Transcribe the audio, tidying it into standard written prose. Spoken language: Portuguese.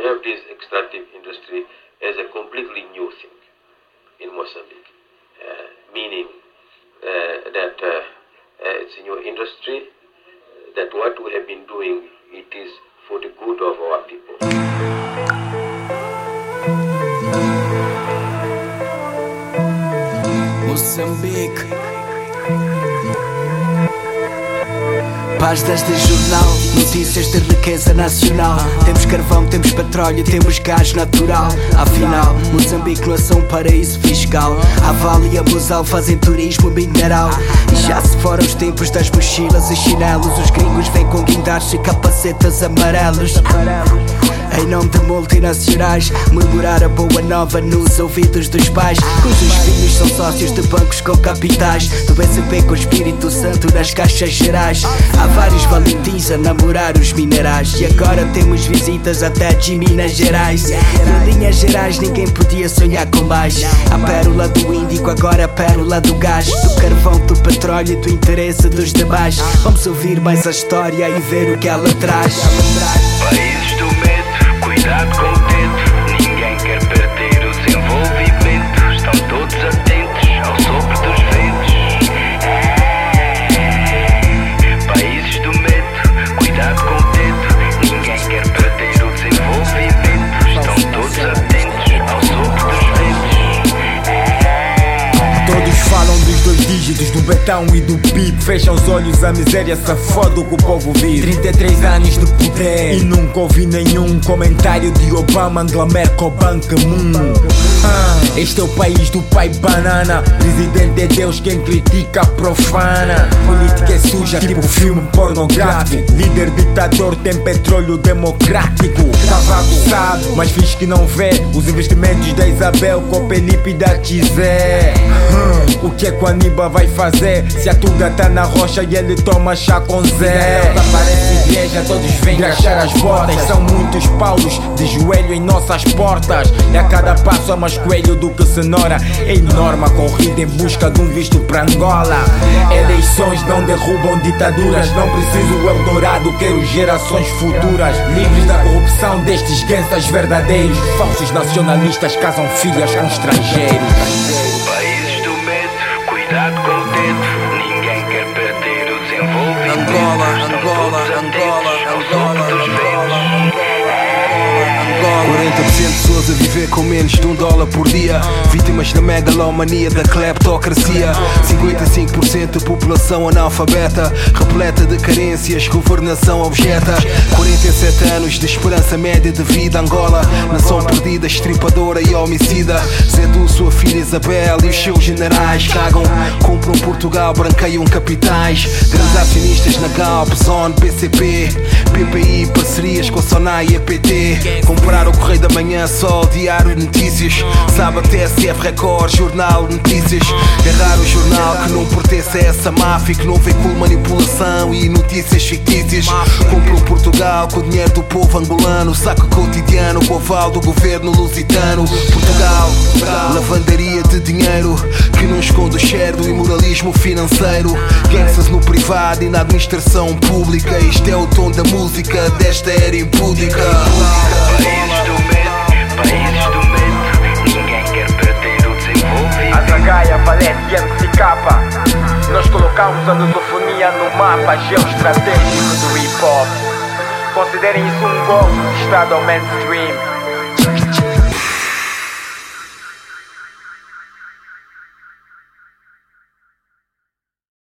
have this extractive industry as a completely new thing in Mozambique, meaning that it's a new industry, that what we have been doing, it is for the good of our people. Moçambique. Páginas de jornal, notícias de riqueza nacional. Temos carvão, temos petróleo, temos gás natural. Afinal, Moçambique não é só um paraíso fiscal. A Vale e a Mosal fazem turismo mineral. E já se foram os tempos das mochilas e chinelos. Os gringos vêm com guindares e capacetas amarelos. Em nome de multinacionais, murmurar a boa nova nos ouvidos dos pais, cujos filhos são sócios de bancos com capitais, do BCP com o Espírito Santo nas caixas gerais. Há vários valentins a namorar os minerais, e agora temos visitas até de Minas Gerais. Em linhas gerais ninguém podia sonhar com mais. A pérola do Índico, agora a pérola do gás, do carvão, do petróleo e do interesse dos demais. Vamos ouvir mais a história e ver o que ela traz. Países do medo, cuidado com o dedo. Ninguém quer perder o desenvolvimento. Estão todos atentos ao sopro dos ventos. Países do medo, cuidado com o dedo. Ninguém quer perder o desenvolvimento. Estão todos atentos ao sopro dos ventos. Todos falam dos 2 dígitos, do betão e do PIB. Fecham os olhos, a miséria se foda o que o povo vive. 33 anos de poder e nunca ouvi nenhum comentário de Obama, Angela Merkel, Ban Ki-moon. Este é o país do pai banana. Presidente é Deus, quem critica profana. Política é suja, tipo filme pornográfico. Líder ditador tem petróleo democrático. Cavaco sabe, mas finge que não vê os investimentos da Isabel, Copelipe e da Tizé. O que é que o Aníbal vai fazer se a Tuga tá na rocha e ele toma chá com Zé? Aparece igreja, todos vêm engraxar as botas. São muitos Paulos de joelho em nossas portas. E a cada passo há mais coelho do que cenoura. É enorme a corrida em busca de um visto para Angola. Eleições não derrubam ditaduras. Não preciso o Eldorado, quero gerações futuras livres da corrupção destes gangsters verdadeiros. Falsos nacionalistas casam filhas com estrangeiros. Países do medo, cuidado com o dedo. Ninguém quer perder o desenvolvimento. Angola. 40% de pessoas a viver com menos de $1 por dia. Vítimas da megalomania, da cleptocracia. 55% de população analfabeta, repleta de carências, governação objeta. 47 anos de esperança média de vida. Angola, nação perdida, estripadora e homicida. Zedou sua filha Isabel e os seus generais cagam, compram Portugal, branqueiam capitais. Grandes acionistas na Galp, Zone, BCP, PPI, parcerias com Sonai e EPT. Comprar o Correio da Manhã, Sol, Diário de Notícias, Sábado, TSF, Record, Jornal de Notícias. É raro o jornal que não pertence a essa máfia, que não veicula manipulação e notícias fictícias. Compram Portugal com o dinheiro do povo angolano, saco cotidiano com o aval do governo lusitano. Portugal, lavandaria de dinheiro que não esconde o cheiro do imoralismo financeiro. Gangsters no privado e na administração pública. Isto é o tom da música desta era impúdica. Países do medo, ninguém quer perder o desenvolvimento. A Zagaia, Valete e MCK. Nós colocamos a lusofonia no mapa geoestratégico do hip hop. Considerem isso um golpe de estado ao mainstream.